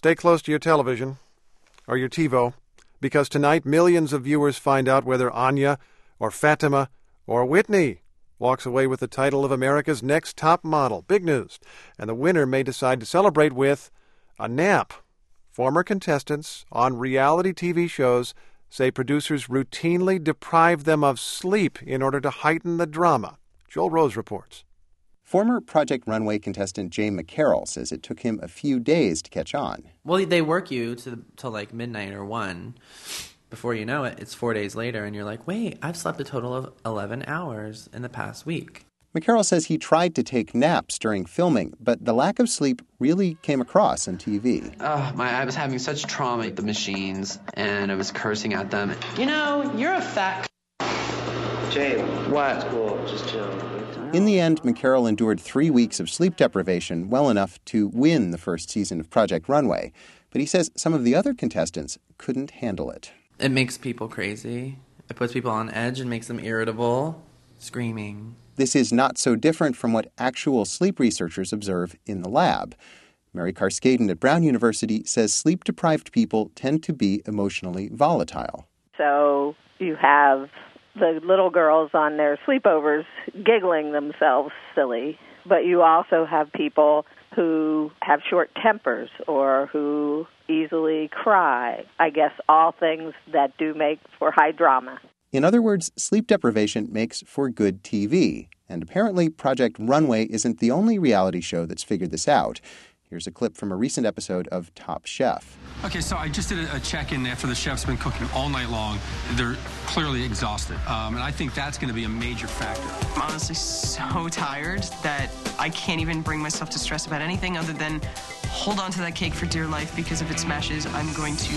Stay close to your television, or your TiVo, because tonight millions of viewers find out whether Anya, or Fatima, or Whitney walks away with the title of America's Next Top Model. Big news. And the winner may decide to celebrate with a nap. Former contestants on reality TV shows say producers routinely deprive them of sleep in order to heighten the drama. Joel Rose reports. Former Project Runway contestant Jay McCarroll says it took him a few days to catch on. Well, they work you till like midnight or 1. Before you know it, it's 4 days later, and you're like, wait, I've slept a total of 11 hours in the past week. McCarroll says he tried to take naps during filming, but the lack of sleep really came across on TV. I was having such trauma with the machines, and I was cursing at them. You know, you're a fat Jay, what? It's cool. Just chill. In the end, McCarroll endured 3 weeks of sleep deprivation well enough to win the first season of Project Runway. But he says some of the other contestants couldn't handle it. It makes people crazy. It puts people on edge and makes them irritable, screaming. This is not so different from what actual sleep researchers observe in the lab. Mary Carskaden at Brown University says sleep-deprived people tend to be emotionally volatile. So you have the little girls on their sleepovers giggling themselves silly, but you also have people who have short tempers or who easily cry. I guess all things that do make for high drama. In other words, sleep deprivation makes for good TV. And apparently Project Runway isn't the only reality show that's figured this out. Here's a clip from a recent episode of Top Chef. Okay, so I just did a check-in after the chef's been cooking all night long. They're clearly exhausted, and I think that's going to be a major factor. I'm honestly so tired that I can't even bring myself to stress about anything other than hold on to that cake for dear life, because if it smashes, I'm going to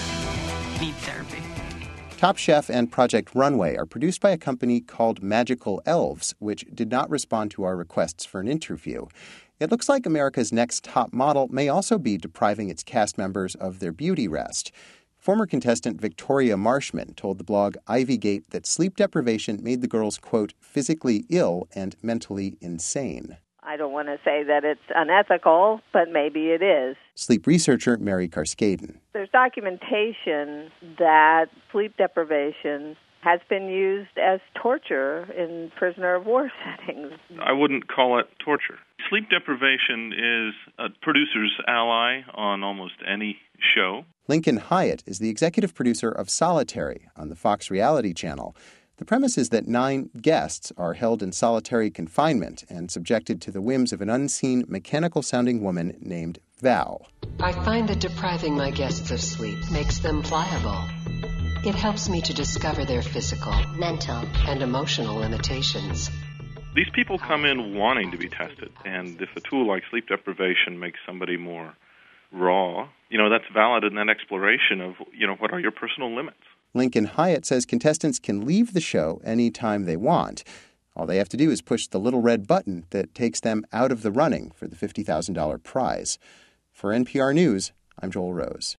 need therapy. Top Chef and Project Runway are produced by a company called Magical Elves, which did not respond to our requests for an interview. It looks like America's Next Top Model may also be depriving its cast members of their beauty rest. Former contestant Victoria Marshman told the blog Ivygate that sleep deprivation made the girls, quote, physically ill and mentally insane. I don't want to say that it's unethical, but maybe it is. Sleep researcher Mary Carskaden. There's documentation that sleep deprivation has been used as torture in prisoner of war settings. I wouldn't call it torture. Sleep deprivation is a producer's ally on almost any show. Lincoln Hyatt is the executive producer of Solitary on the Fox reality channel. The premise is that 9 guests are held in solitary confinement and subjected to the whims of an unseen, mechanical-sounding woman named Val. I find that depriving my guests of sleep makes them pliable. It helps me to discover their physical, mental, and emotional limitations. These people come in wanting to be tested, and if a tool like sleep deprivation makes somebody more raw, that's valid in that exploration of, what are your personal limits? Lincoln Hyatt says contestants can leave the show anytime they want. All they have to do is push the little red button that takes them out of the running for the $50,000 prize. For NPR News, I'm Joel Rose.